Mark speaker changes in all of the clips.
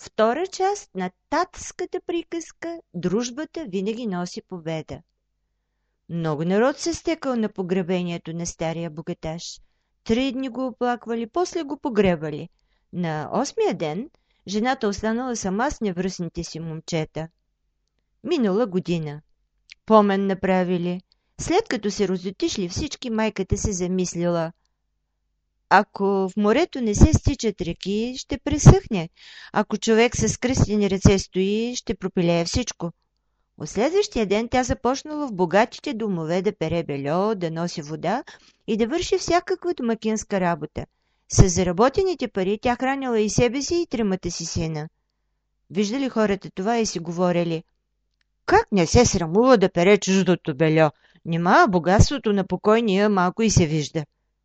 Speaker 1: Втора част на татската приказка «Дружбата винаги носи победа». Много народ се стекал на погребението на стария богаташ. 3 дни го оплаквали, после го погребали. На 8-я ден жената останала сама с невръстните си момчета. Минала година. Помен направили. След като се разотишли всички, майката се замислила. Ако в морето не се стичат реки, ще пресъхне. Ако човек с кръстени ръце стои, ще пропилее всичко. От следващия ден тя започнала в богатите домове да пере бельо, да носи вода и да върши всякаква домакинска работа. С заработените пари тя хранила и себе си, и 3 си сина. Виждали хората това и си говорили: как не се срамува да пере чуждото бельо? Нима богатството на покойния малко и се вижда.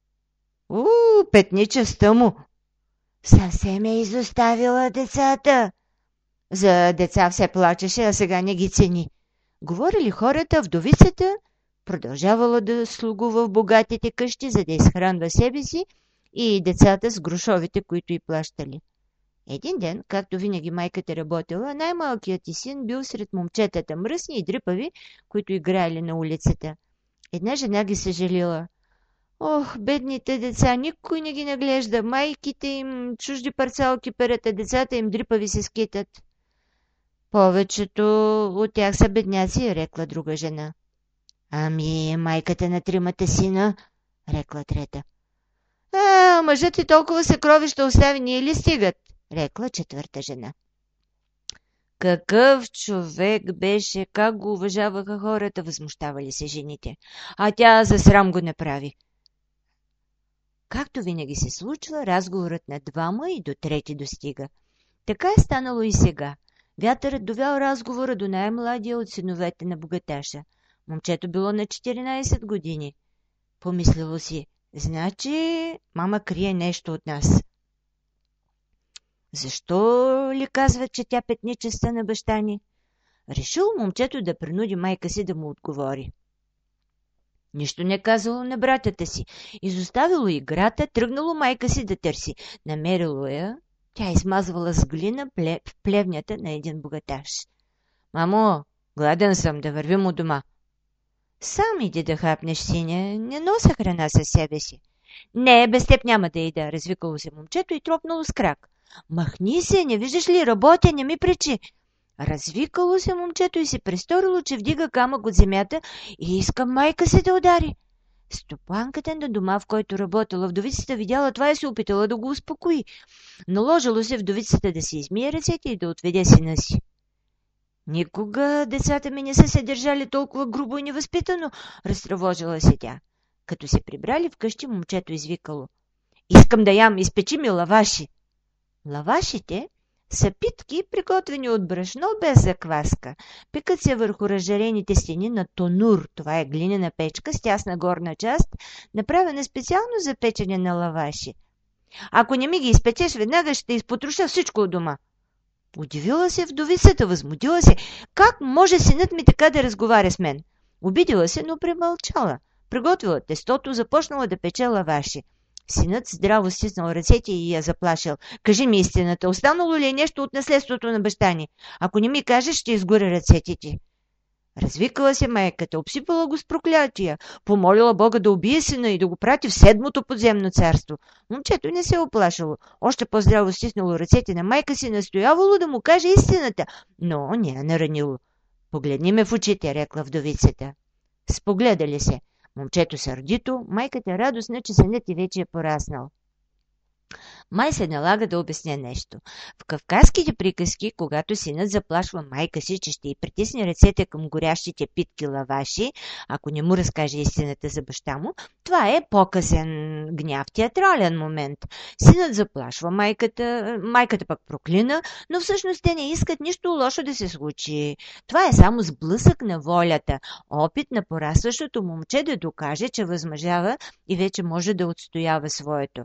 Speaker 1: Петничеста му! Съвсем е изоставила децата. За деца все плачеше, а сега не ги цени. Говорили хората, вдовицата продължавала да слугува в богатите къщи, за да изхранва себе си и децата с грошовите, които й плащали. Един ден, както винаги майката работила, най-малкият ти син бил сред момчетата, мръсни и дрипави, които играели на улицата. Една жена ги съжалила. Ох, бедните деца, никой не ги наглежда. Майките им чужди парцалки перат, а децата им дрипави се скитат. Повечето от тях са бедняци, рекла друга жена. Ами, майката на 3 сина, рекла трета. Мъжът и толкова съкровища остави, ние ли стигат, рекла 4-та жена. Какъв човек беше, как го уважаваха хората, възмущавали се жените. А тя за срам го направи. Както винаги се случва, разговорът на 2 и до 3 достига. Така е станало и сега. Вятърът довял разговора до най-младия от синовете на богаташа. Момчето било на 14 години. Помислило си: значи мама крие нещо от нас. Защо ли казват, че тя петничеста на баща ни? Решил момчето да принуди майка си да му отговори. Нищо не казало на братята си. Изоставило играта, тръгнало майка си да търси. Намерило я, тя измазвала с глина в плевнята на един богаташ. Мамо, гладен съм, да вървим у дома. Сам иди да хапнеш, сине, не нося храна със себе си. Не, без теб няма да ида, развикало се момчето и тропнало с крак. Махни се, не виждаш ли, работя, не ми пречи. Развикало се момчето и се престорило, че вдига камък от земята и иска майка си да удари. Стопанката на дома, в който работила вдовицата, видяла това и се опитала да го успокои. Наложило се вдовицата да си измие ръцете и да отведе сина си. Никога децата ми не са се държали толкова грубо и невъзпитано, разтревожила се тя. Като се прибрали вкъщи, момчето извикало: искам да ям, изпечи ми лаваши. Лавашите са питки, приготвени от брашно без закваска. Пекат се върху разжарените стени на тонур. Това е глинена печка с тясна горна част, направена специално за печене на лаваши. Ако не ми ги изпечеш, веднага ще изпотроша всичко от дома. Удивила се вдовицата, възмутила се. Как може синът ми така да разговаря с мен? Обидила се, но премълчала. Приготвила тестото, започнала да пече лаваши. Синът здраво стиснал ръцете и я заплашил. Кажи ми истината, останало ли е нещо от наследството на баща ни? Ако не ми кажеш, ще изгоря ръцете ти. Развикала се майката, обсипала го с проклятия, помолила Бога да убие сина и да го прати в 7-то подземно царство. Момчето не се оплашало, още по-здраво стиснало ръцете на майка си, настоявало да му каже истината, но не я наранило. Погледни ме в очите, рекла вдовицата. Спогледали се. Момчето сърдито, майката радостна, че синът и вече е пораснал. Май се налага да обясня нещо. В кавказските приказки, когато синът заплашва майка си, че ще й притисне ръцете към горящите питки лаваши, ако не му разкаже истината за баща му, това е показен гняв, театрален момент. Синът заплашва майката пък проклина, но всъщност те не искат нищо лошо да се случи. Това е само сблъсък на волята, опит на порастващото момче да докаже, че възмъжава и вече може да отстоява своето.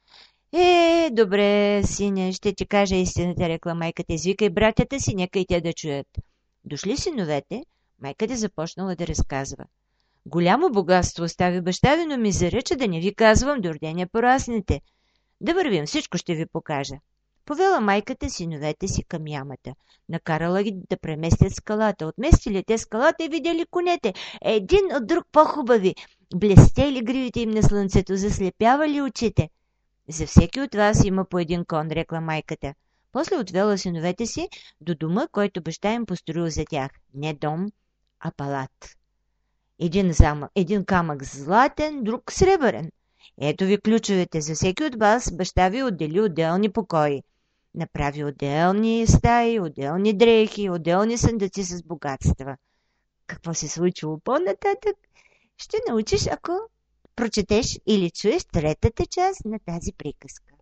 Speaker 1: Добре, сине, ще ти кажа истината, рекла майката. Извикай братята си, нека и те да чуят. Дошли синовете, майката започнала да разказва. Голямо богатство остави баща ви, но ми заръча да не ви казвам до рождения пораснете. Да вървим, всичко ще ви покажа. Повела майката синовете си към ямата. Накарала ги да преместят скалата. Отместили те скалата и видели конете. Един от друг по-хубави. Блестели гривите им на слънцето, заслепявали очите. За всеки от вас има по един кон, рекла майката. После отвела синовете си до дома, който баща им построил за тях. Не дом, а палат. Един камък златен, друг сребърен. Ето ви ключовете. За всеки от вас баща ви отдели отделни покои. Направи отделни стаи, отделни дрехи, отделни съндъци с богатства. Какво се случило по-нататък, ще научиш, ако прочетеш или чуеш третата част на тази приказка.